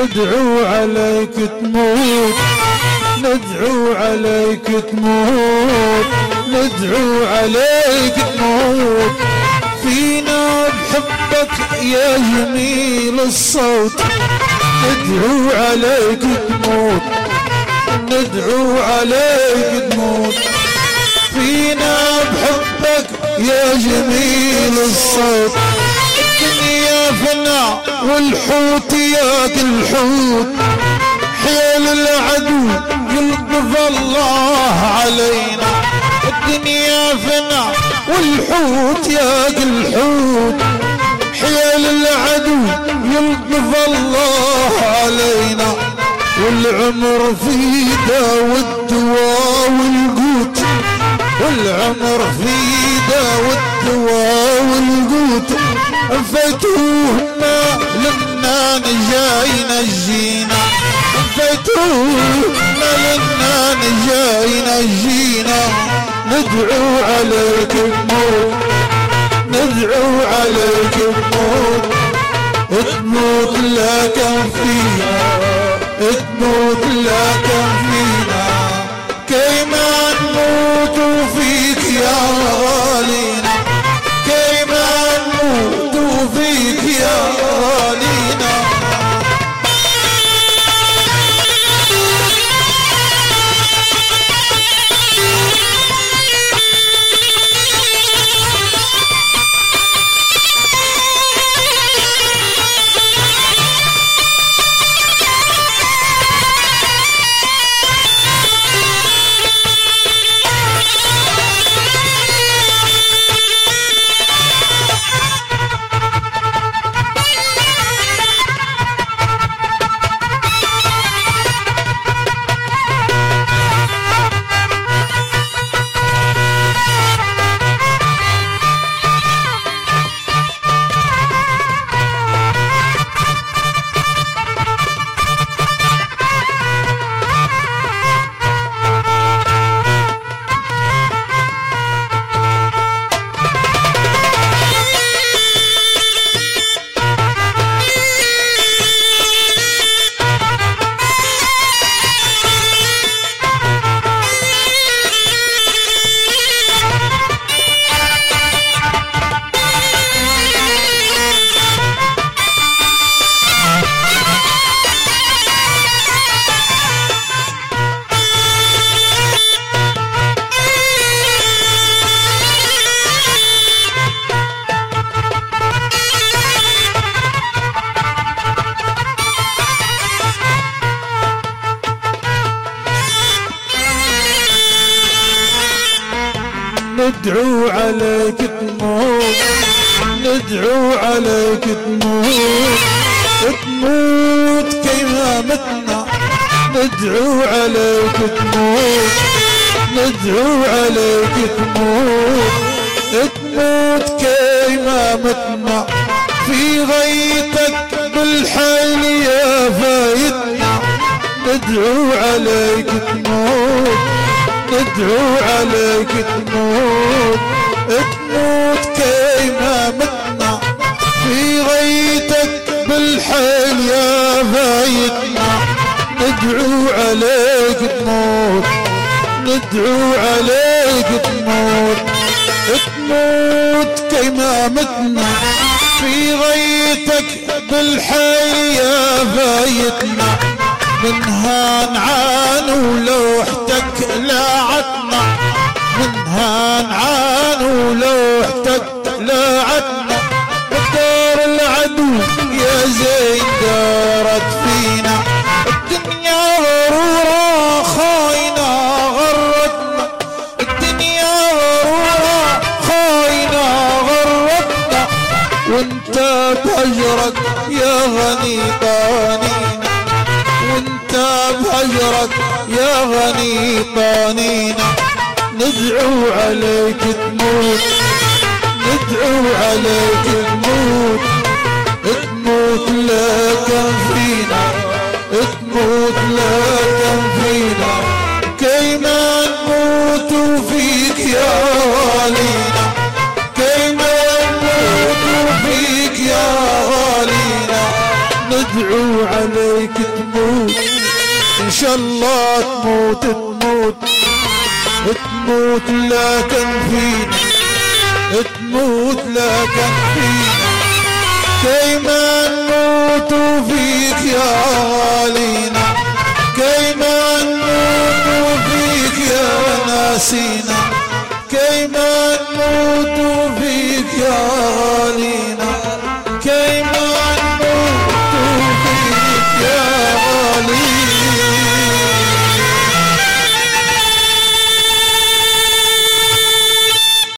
ندعو عليك تموت، ندعو عليك تموت، ندعو عليك تموت. فينا بحبك يا جميل الصوت، ندعو عليك تموت، ندعو عليك تموت. فينا بحبك يا جميل الصوت. الدنيا فنا والحوت ياكل الحوت، حيل العدو يلطف الله علينا. الدنيا فنا والحوت ياكل الحوت، حيل العدو يلطف الله علينا. والعمر في داو الدواء والقوت، والعمر في داو الدواء والقوت. فيتوهنا لنا نجاي نجينا، فيتوهنا لنا نجاي نجينا. ندعو عليك الموت، ندعو عليك الموت. تموت لا كان فينا، تموت لا كان فينا. كيما نموت فيك يا غالينا، كيما نموت فيك يا غالينا. ندعو عليك تموت، ندعو عليك تموت، تموت كيما متنا. ندعو عليك تموت، ندعو عليك تموت، تموت كيما متنا. في غيتك بالحيل يا فايتنا. ندعو عليك تموت، ندعو عليك تموت، تموت كيما متنا. في غيتك بالحيل يا فايتنا. ندعو عليك تموت، ندعو عليك تموت، تموت كيما متنا. في غيتك بالحيل يا فايتنا. منها نعان ولوحتك لاعتنا، منها نعان ولوحتك لاعتنا. دار العدو يا زين دارت فينا. الدنيا غرورة خاينة غرتنا، الدنيا غرورة خاينة غرتنا. وانت بهجرك يا غني طانينا، وانت بهجرك يا غني طانينا. ندعو عليك تموت، ندعو عليك تموت، تموت لا كان فينا، تموت لا كان فينا. كيما نموت فيك يا غالينا، كيما نموت فيك يا غالينا. ندعو عليك تموت إن شاء الله تموت تموت تموت لكن فينا تموت لكن فينا كيما نموت فيك يا غالينا كيما نموت فيك يا ناسينا كيما نموت فيك يا غالينا